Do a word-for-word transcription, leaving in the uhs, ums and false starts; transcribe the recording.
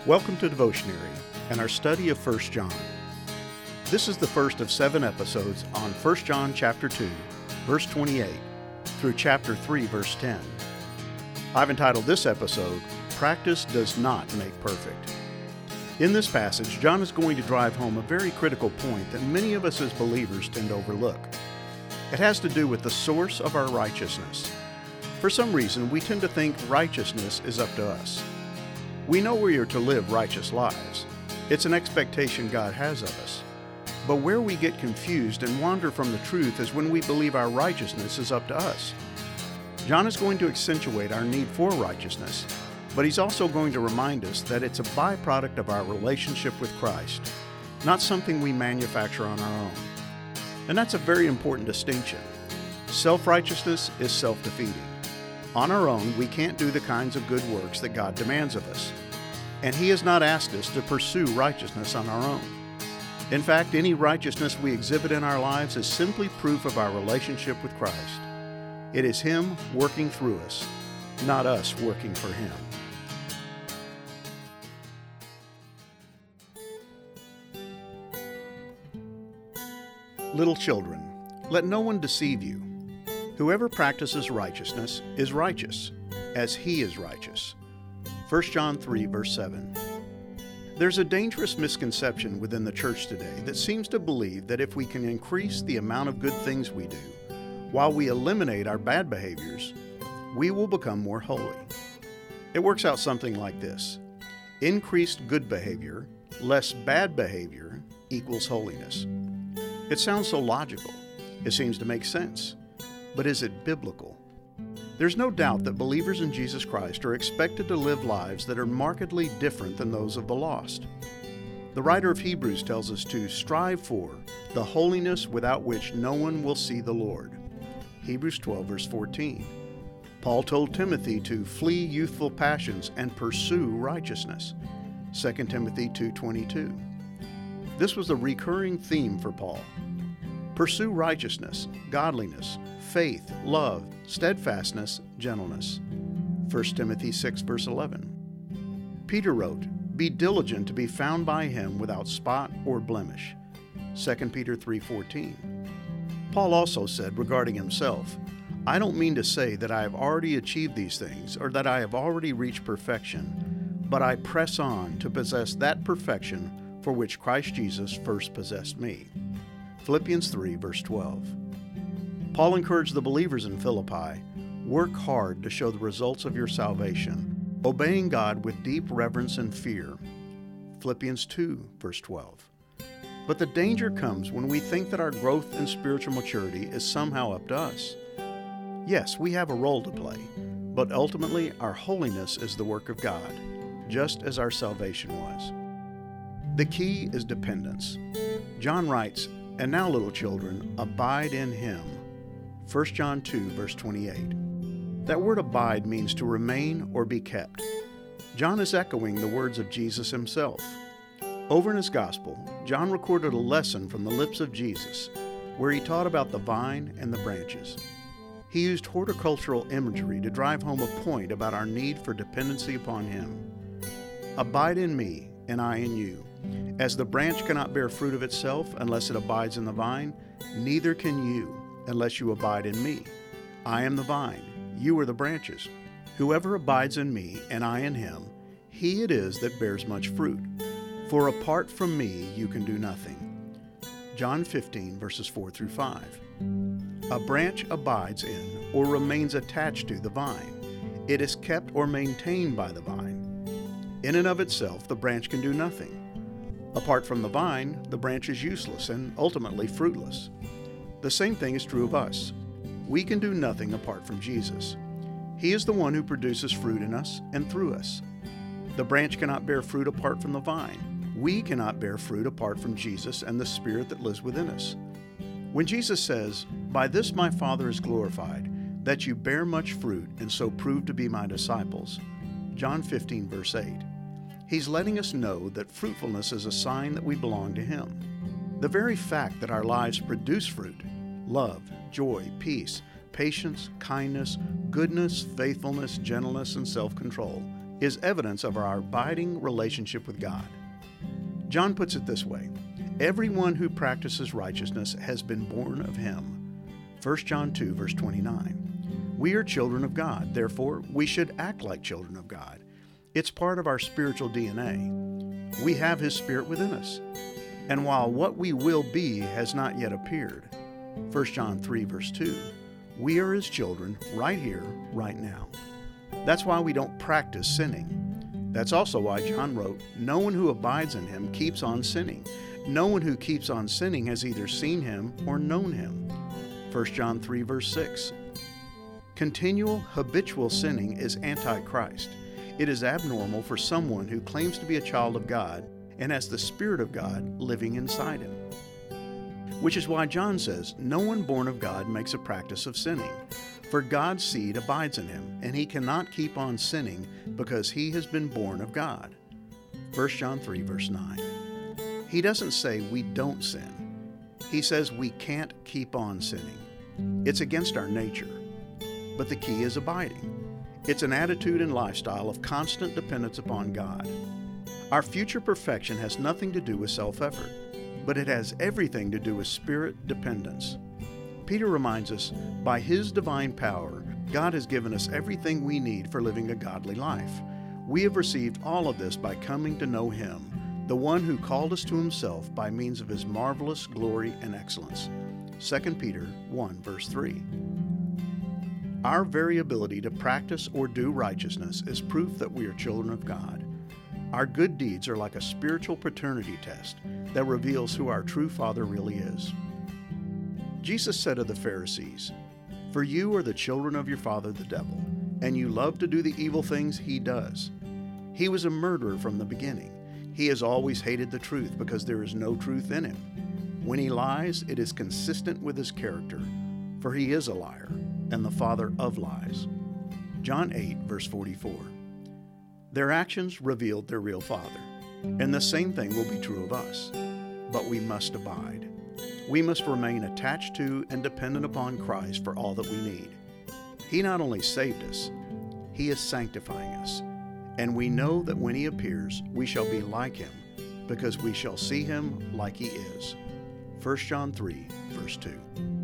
Welcome to Devotionary and our study of First John. This is the first of seven episodes on First John chapter two, verse twenty-eight, through chapter three, verse ten. I've entitled this episode, Practice Does Not Make Perfect. In this passage, John is going to drive home a very critical point that many of us as believers tend to overlook. It has to do with the source of our righteousness. For some reason, we tend to think righteousness is up to us. We know we are to live righteous lives. It's an expectation God has of us. But where we get confused and wander from the truth is when we believe our righteousness is up to us. John is going to accentuate our need for righteousness, but he's also going to remind us that it's a byproduct of our relationship with Christ, not something we manufacture on our own. And that's a very important distinction. Self-righteousness is self-defeating. On our own, we can't do the kinds of good works that God demands of us. And He has not asked us to pursue righteousness on our own. In fact, any righteousness we exhibit in our lives is simply proof of our relationship with Christ. It is Him working through us, not us working for Him. Little children, let no one deceive you. Whoever practices righteousness is righteous, as he is righteous. First John three, verse seven. There's a dangerous misconception within the church today that seems to believe that if we can increase the amount of good things we do, while we eliminate our bad behaviors, we will become more holy. It works out something like this. Increased good behavior, less bad behavior, equals holiness. It sounds so logical. It seems to make sense. But is it biblical? There's no doubt that believers in Jesus Christ are expected to live lives that are markedly different than those of the lost. The writer of Hebrews tells us to strive for the holiness without which no one will see the Lord. Hebrews twelve, verse fourteen. Paul told Timothy to flee youthful passions and pursue righteousness. Second Timothy two twenty-two. This was a recurring theme for Paul. Pursue righteousness, godliness, faith, love, steadfastness, gentleness. First Timothy six, verse eleven. Peter wrote, Be diligent to be found by him without spot or blemish. Second Peter three fourteen. Paul also said regarding himself, I don't mean to say that I have already achieved these things or that I have already reached perfection, but I press on to possess that perfection for which Christ Jesus first possessed me. Philippians three, verse twelve. Paul encouraged the believers in Philippi, work hard to show the results of your salvation, obeying God with deep reverence and fear. Philippians two, verse twelve. But the danger comes when we think that our growth in spiritual maturity is somehow up to us. Yes, we have a role to play, but ultimately our holiness is the work of God, just as our salvation was. The key is dependence. John writes, And now, little children, abide in Him. First John two, verse twenty-eight. That word abide means to remain or be kept. John is echoing the words of Jesus Himself. Over in his Gospel, John recorded a lesson from the lips of Jesus, where he taught about the vine and the branches. He used horticultural imagery to drive home a point about our need for dependency upon Him. Abide in me, and I in you. As the branch cannot bear fruit of itself unless it abides in the vine, neither can you unless you abide in me. I am the vine, you are the branches. Whoever abides in me and I in him, he it is that bears much fruit. For apart from me you can do nothing. John fifteen, verses four through five. A branch abides in or remains attached to the vine. It is kept or maintained by the vine. In and of itself, the branch can do nothing. Apart from the vine, the branch is useless and ultimately fruitless. The same thing is true of us. We can do nothing apart from Jesus. He is the one who produces fruit in us and through us. The branch cannot bear fruit apart from the vine. We cannot bear fruit apart from Jesus and the Spirit that lives within us. When Jesus says, By this my Father is glorified, that you bear much fruit and so prove to be my disciples. John fifteen, verse eight. He's letting us know that fruitfulness is a sign that we belong to Him. The very fact that our lives produce fruit, love, joy, peace, patience, kindness, goodness, faithfulness, gentleness, and self-control, is evidence of our abiding relationship with God. John puts it this way: everyone who practices righteousness has been born of him. First John two, verse twenty-nine. We are children of God, therefore we should act like children of God. It's part of our spiritual D N A. We have His Spirit within us. And while what we will be has not yet appeared, First John three, verse two, we are His children right here, right now. That's why we don't practice sinning. That's also why John wrote, no one who abides in Him keeps on sinning. No one who keeps on sinning has either seen Him or known Him. First John three, verse six. Continual, habitual sinning is anti-Christ. It is abnormal for someone who claims to be a child of God and has the Spirit of God living inside him. Which is why John says, no one born of God makes a practice of sinning, for God's seed abides in him, and he cannot keep on sinning because he has been born of God. First John three, verse nine. He doesn't say we don't sin. He says we can't keep on sinning. It's against our nature. But the key is abiding. It's an attitude and lifestyle of constant dependence upon God. Our future perfection has nothing to do with self-effort, but it has everything to do with spirit dependence. Peter reminds us, by His divine power, God has given us everything we need for living a godly life. We have received all of this by coming to know Him, the one who called us to Himself by means of His marvelous glory and excellence. Second Peter one, verse three. Our very ability to practice or do righteousness is proof that we are children of God. Our good deeds are like a spiritual paternity test that reveals who our true Father really is. Jesus said of the Pharisees, "For you are the children of your father the devil, and you love to do the evil things he does. He was a murderer from the beginning. He has always hated the truth because there is no truth in him. When he lies, it is consistent with his character, for he is a liar and the father of lies." John eight, verse forty-four. Their actions revealed their real father, and the same thing will be true of us. But we must abide. We must remain attached to and dependent upon Christ for all that we need. He not only saved us, He is sanctifying us, and we know that when He appears, we shall be like Him, because we shall see Him like He is. First John three, verse two.